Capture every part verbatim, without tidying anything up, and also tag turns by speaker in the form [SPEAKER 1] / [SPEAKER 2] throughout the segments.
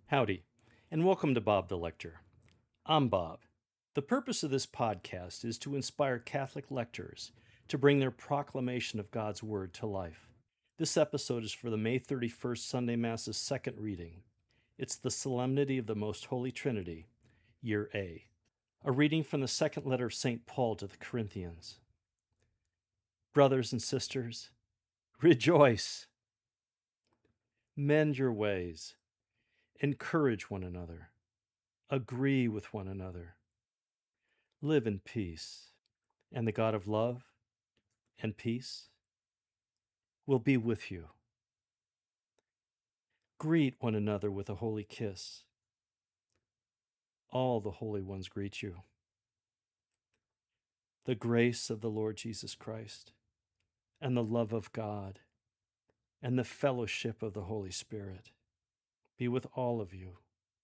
[SPEAKER 1] Howdy, and welcome to Bob the Lector. I'm Bob. The purpose of this podcast is to inspire Catholic lectors to bring their proclamation of God's Word to life. This episode is for the May thirty-first Sunday Mass's second reading. It's the Solemnity of the Most Holy Trinity, Year A, a reading from the second letter of Saint Paul to the Corinthians. Brothers and sisters, rejoice! Mend your ways. Encourage one another. Agree with one another. Live in peace, and the God of love and peace will be with you. Greet one another with a holy kiss. All the holy ones greet you. The grace of the Lord Jesus Christ, and the love of God, and the fellowship of the Holy Spirit be with all of you.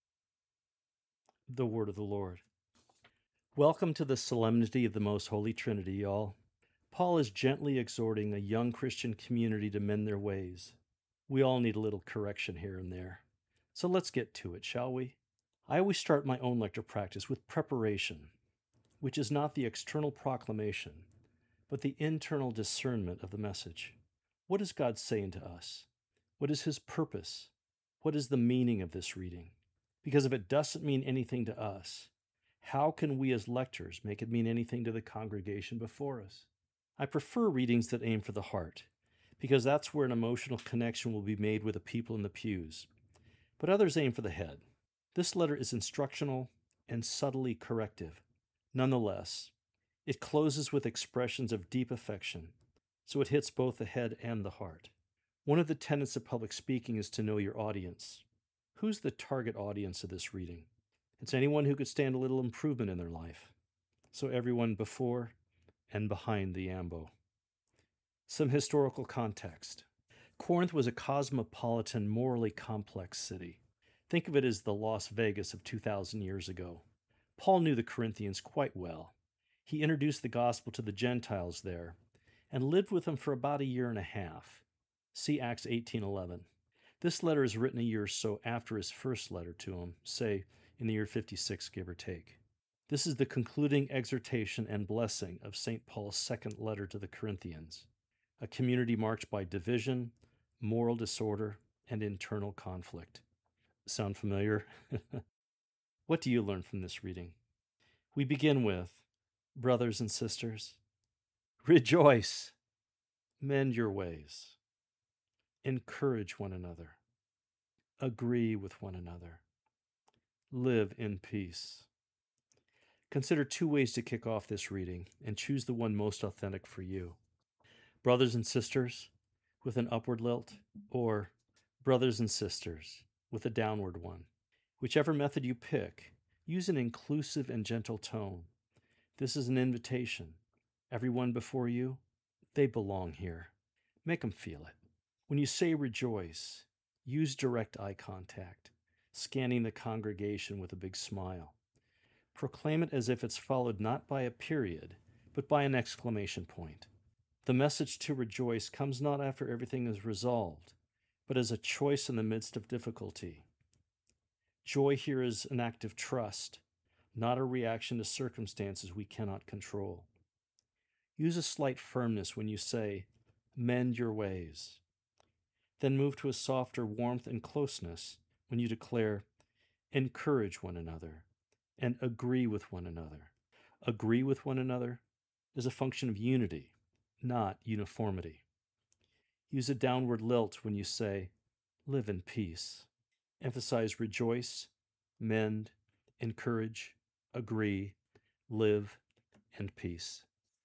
[SPEAKER 1] The word of the Lord. Welcome to the Solemnity of the Most Holy Trinity, y'all. Paul is gently exhorting a young Christian community to mend their ways. We all need a little correction here and there. So let's get to it, shall we? I always start my own lecture practice with preparation, which is not the external proclamation, but the internal discernment of the message. What is God saying to us? What is His purpose? What is the meaning of this reading? Because if it doesn't mean anything to us, how can we as lectors make it mean anything to the congregation before us? I prefer readings that aim for the heart, because that's where an emotional connection will be made with the people in the pews. But others aim for the head. This letter is instructional and subtly corrective. Nonetheless, it closes with expressions of deep affection, so it hits both the head and the heart. One of the tenets of public speaking is to know your audience. Who's the target audience of this reading? It's anyone who could stand a little improvement in their life. So everyone before and behind the ambo. Some historical context. Corinth was a cosmopolitan, morally complex city. Think of it as the Las Vegas of two thousand years ago. Paul knew the Corinthians quite well. He introduced the gospel to the Gentiles there and lived with them for about a year and a half. See Acts eighteen eleven. This letter is written a year or so after his first letter to them, say in the year fifty-six, give or take. This is the concluding exhortation and blessing of Saint Paul's second letter to the Corinthians, a community marked by division, moral disorder, and internal conflict. Sound familiar? What do you learn from this reading? We begin with, brothers and sisters, rejoice, mend your ways. Encourage one another. Agree with one another. Live in peace. Consider two ways to kick off this reading and choose the one most authentic for you. Brothers and sisters with an upward lilt, or brothers and sisters with a downward one. Whichever method you pick, use an inclusive and gentle tone. This is an invitation. Everyone before you, they belong here. Make them feel it. When you say rejoice, use direct eye contact, scanning the congregation with a big smile. Proclaim it as if it's followed not by a period, but by an exclamation point. The message to rejoice comes not after everything is resolved, but as a choice in the midst of difficulty. Joy here is an act of trust, not a reaction to circumstances we cannot control. Use a slight firmness when you say, mend your ways. Then move to a softer warmth and closeness when you declare, encourage one another and agree with one another. Agree with one another is a function of unity, not uniformity. Use a downward lilt when you say, live in peace. Emphasize rejoice, mend, encourage, agree, live, and peace.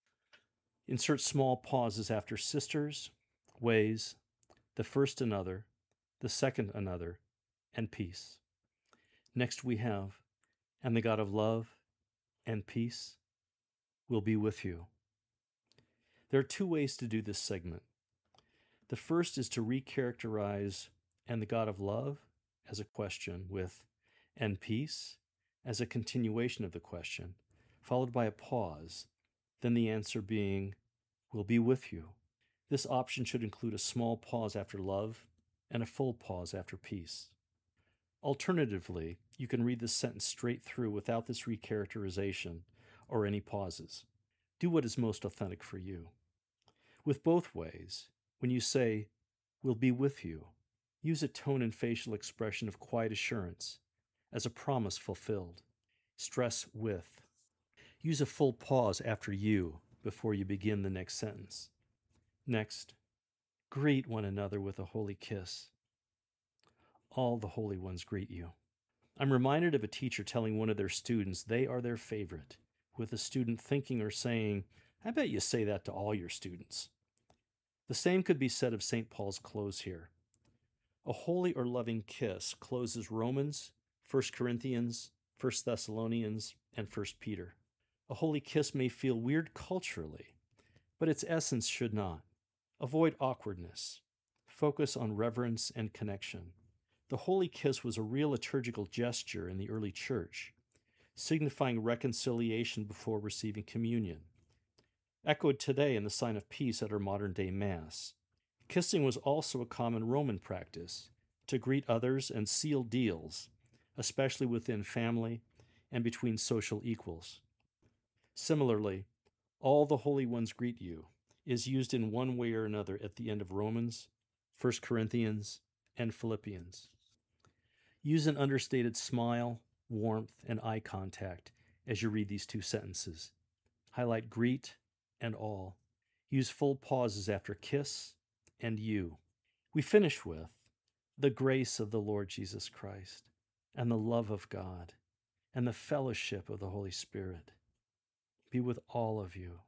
[SPEAKER 1] Insert small pauses after sisters, ways, the first another, the second another, and peace. Next we have, and the God of love and peace will be with you. There are two ways to do this segment. The first is to recharacterize and the God of love as a question with and peace as a continuation of the question, followed by a pause, then the answer being, will be with you. This option should include a small pause after love and a full pause after peace. Alternatively, you can read this sentence straight through without this recharacterization or any pauses. Do what is most authentic for you. With both ways, when you say, "We'll be with you," use a tone and facial expression of quiet assurance, as a promise fulfilled. Stress with. Use a full pause after "you" before you begin the next sentence. Next, greet one another with a holy kiss. All the holy ones greet you. I'm reminded of a teacher telling one of their students they are their favorite, with a student thinking or saying, "I bet you say that to all your students." The same could be said of Saint Paul's close here. A holy or loving kiss closes Romans, First Corinthians, First Thessalonians, and First Peter. A holy kiss may feel weird culturally, but its essence should not. Avoid awkwardness. Focus on reverence and connection. The holy kiss was a real liturgical gesture in the early church, signifying reconciliation before receiving communion. Echoed today in the sign of peace at our modern-day Mass. Kissing was also a common Roman practice, to greet others and seal deals, especially within family and between social equals. Similarly, "all the holy ones greet you" is used in one way or another at the end of Romans, First Corinthians, and Philippians. Use an understated smile, warmth, and eye contact as you read these two sentences. Highlight greet and all. Use full pauses after kiss and you. We finish with the grace of the Lord Jesus Christ, and the love of God, and the fellowship of the Holy Spirit be with all of you.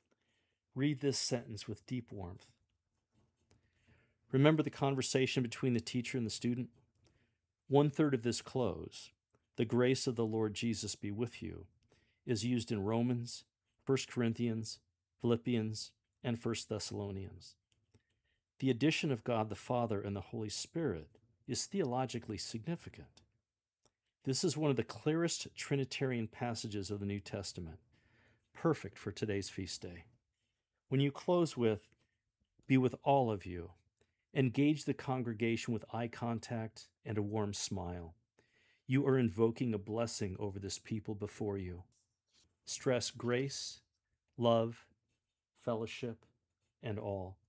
[SPEAKER 1] Read this sentence with deep warmth. Remember the conversation between the teacher and the student? One third of this close, "the grace of the Lord Jesus be with you," is used in Romans, First Corinthians, Philippians, and First Thessalonians. The addition of God the Father and the Holy Spirit is theologically significant. This is one of the clearest Trinitarian passages of the New Testament, perfect for today's feast day. When you close with, "be with all of you," engage the congregation with eye contact and a warm smile. You are invoking a blessing over this people before you. Stress grace, love, fellowship, and all.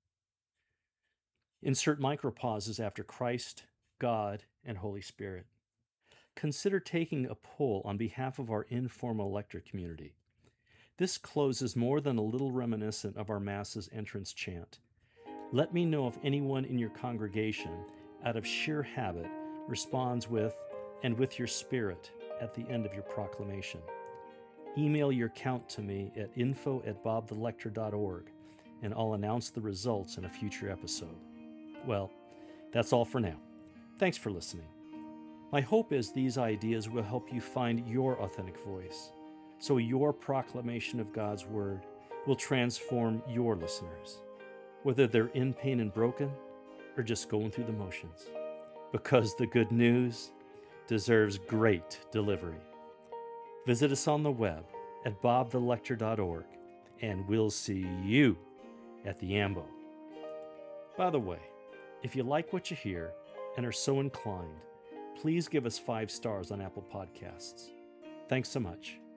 [SPEAKER 1] Insert micropauses after Christ, God, and Holy Spirit. Consider taking a poll on behalf of our informal lector community. This close is more than a little reminiscent of our Mass's entrance chant. Let me know if anyone in your congregation, out of sheer habit, responds with, "and with your spirit," at the end of your proclamation. Email your count to me at info at bob the lector dot org, and I'll announce the results in a future episode. Well, that's all for now. Thanks for listening. My hope is these ideas will help you find your authentic voice, so your proclamation of God's Word will transform your listeners, whether they're in pain and broken or just going through the motions, because the good news deserves great delivery. Visit us on the web at bob the lector dot org, and we'll see you at the Ambo. By the way, if you like what you hear and are so inclined, please give us five stars on Apple Podcasts. Thanks so much.